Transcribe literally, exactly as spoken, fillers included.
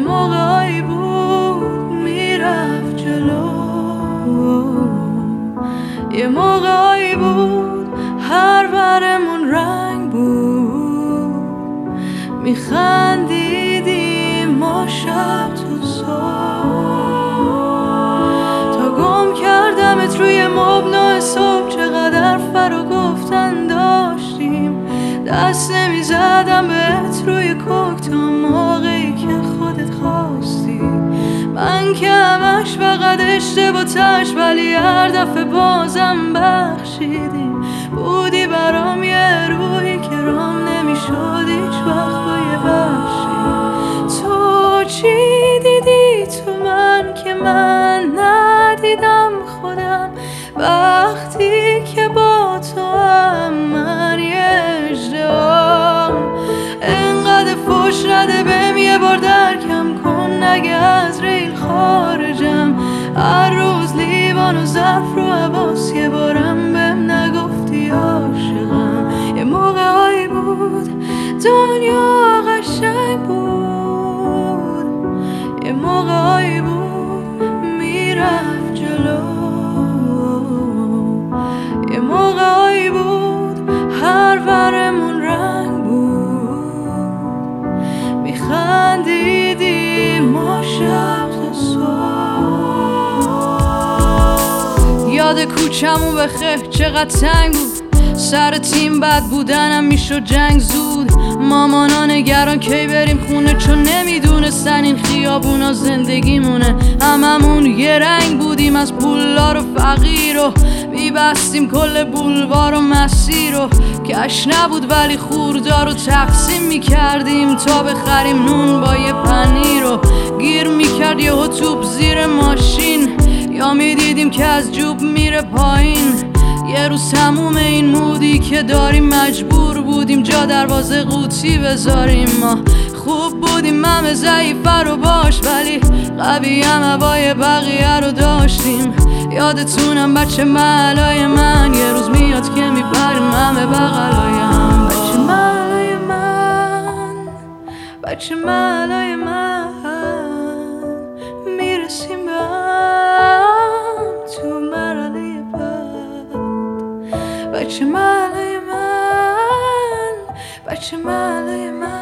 موقعی بود میرفت جلو، یه موقعی بود هر برمون رنگ بود، میخندیدیم ما شب تو صبح، تا گم کردمت روی مبنا صبح. چقدر فرا گفتن داشتیم، دست نمیزدم بهت روی کوک تا موقعی که خودت خواستی. من که همش فقط اشتباهش، ولی هر دفعه بازم بخشیدیم. بودی برام یه روحی که رام نمیشد هیچ وقت با یه بخشی. تو چی دیدی تو من که من ندیدم خودم، وقتی که با تو هم من یه اژدهام. انقدر فوش نده بهم یه بار درکم کن، نگه از ریل خارجم. هر روز لیوان و ظرف رو حواس، یه بارم بهم نگفتی عاشقم. یه موقعی بود دنیا قشنگ بود، یه موقعی بود میرفت جلو، یه موقعی بود هر ورمون رنگ بود، میخندیدیم ما شب تا صبح. یاد کوچمون بخیر چقدر تنگ بود، سر تیم بد بودنم میشد جنگ زود. مامانا نگران کی بریم خونه، چون نمیدونستن این خیابونا زندگیمونه. هممون یه رنگ بودیم، از پولدار و فقیر، و میبستیم کل بولوار و مسیر. و کش نبود ولی خوردار رو تقسیم میکردیم تا بخریم نون با یه پنیر. و گیر میکرد یهو توپ زیر ماشین، یا میدیدیم که از جوب میره پایین. یه روز تموم این مودی که داریم مجبور بودیم جا دروازه قوطی بذاریم. ما خوب بودیم همه ضعیفه رو باش، ولی قوی هم هوای بقیه رو داشتیم. یادتونم بچه محلای من، یه روز میاد که میپریم همه بغلایم. بچه محلای من، بچه محلای من، میرسیم به هم تو مرحله بعد. بچه محلای من، بچه محلای من.